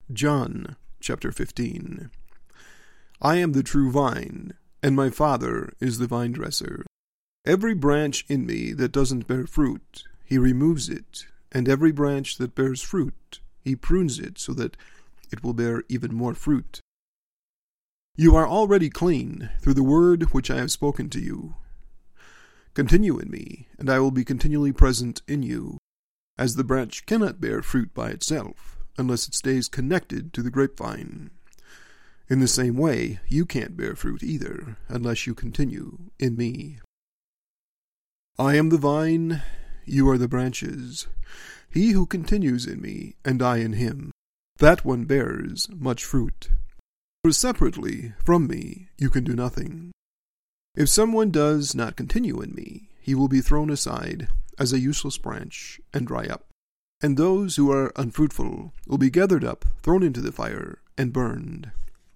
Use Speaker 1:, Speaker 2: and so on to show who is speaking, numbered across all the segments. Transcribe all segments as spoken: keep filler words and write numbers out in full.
Speaker 1: John chapter fifteen. I am the true vine, and my Father is the vine-dresser. Every branch in me that doesn't bear fruit, he removes it, and every branch that bears fruit, he prunes it so that it will bear even more fruit. You are already clean through the word which I have spoken to you. Continue in me, and I will be continually present in you, as the branch cannot bear fruit by itself, unless it stays connected to the grapevine. In the same way, you can't bear fruit either, unless you continue in me. I am the vine, you are the branches. He who continues in me, and I in him, that one bears much fruit. For separately from me you can do nothing. If someone does not continue in me, he will be thrown aside as a useless branch and dry up. And those who are unfruitful will be gathered up, thrown into the fire, and burned.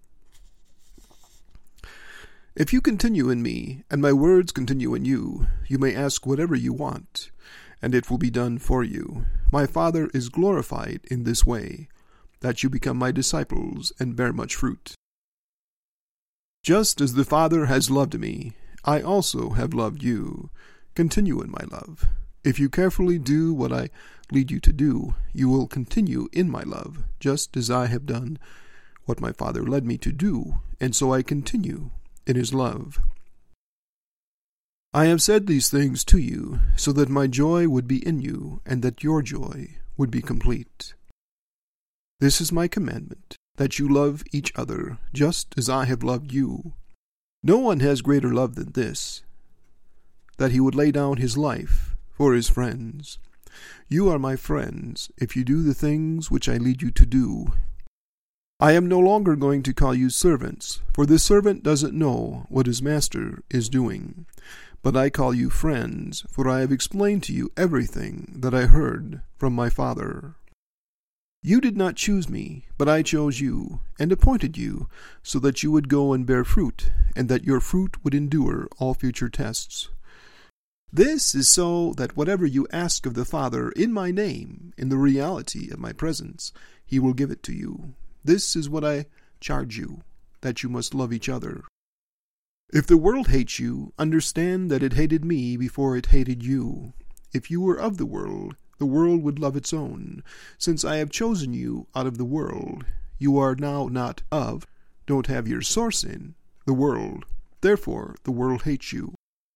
Speaker 1: If you continue in me, and my words continue in you, you may ask whatever you want, and it will be done for you. My Father is glorified in this way, that you become my disciples and bear much fruit. Just as the Father has loved me, I also have loved you. Continue in my love. If you carefully do what I lead you to do, you will continue in my love, just as I have done what my Father led me to do, and so I continue in his love. I have said these things to you, so that my joy would be in you, and that your joy would be complete. This is my commandment, that you love each other, just as I have loved you. No one has greater love than this, that he would lay down his life for his friends. You are my friends, if you do the things which I lead you to do. I am no longer going to call you servants, for the servant doesn't know what his master is doing. But I call you friends, for I have explained to you everything that I heard from my Father. You did not choose me, but I chose you, and appointed you, so that you would go and bear fruit, and that your fruit would endure all future tests. This is so that whatever you ask of the Father in my name, in the reality of my presence, he will give it to you. This is what I charge you, that you must love each other. If the world hates you, understand that it hated me before it hated you. If you were of the world, the world would love its own. Since I have chosen you out of the world, you are now not of, don't have your source in, the world. Therefore the world hates you.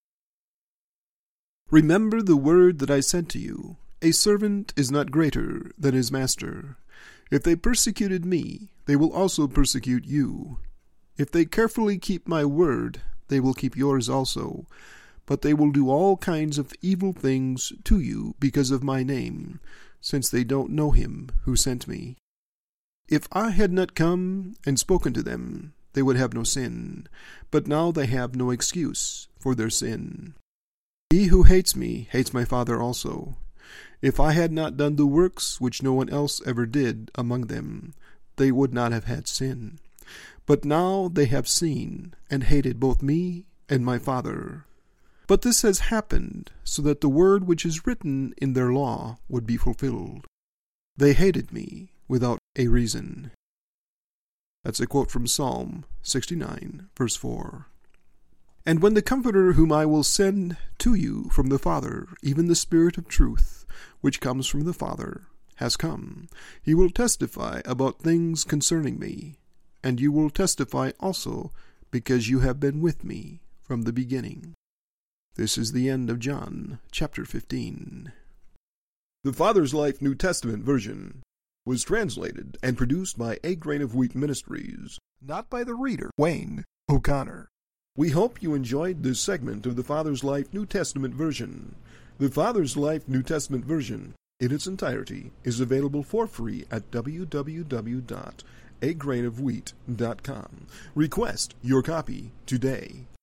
Speaker 1: Remember the word that I said to you, a servant is not greater than his master. If they persecuted me, they will also persecute you. If they carefully keep my word, they will keep yours also. But they will do all kinds of evil things to you because of my name, since they don't know him who sent me. If I had not come and spoken to them, they would have no sin. But now they have no excuse for their sin. He who hates me hates my Father also. If I had not done the works which no one else ever did among them, they would not have had sin. But now they have seen and hated both me and my Father. But this has happened so that the word which is written in their law would be fulfilled. They hated me without a reason. That's a quote from Psalm sixty-nine, verse four. And when the Comforter whom I will send to you from the Father, even the Spirit of truth, which comes from the Father, has come, he will testify about things concerning me, and you will testify also, because you have been with me from the beginning. This is the end of John, chapter fifteen. The Father's Life New Testament version was translated and produced by A Grain of Wheat Ministries, not by the reader, Wayne O'Connor. We hope you enjoyed this segment of the Father's Life New Testament version. The Father's Life New Testament version, in its entirety, is available for free at w w w dot a grain of wheat dot com. Request your copy today.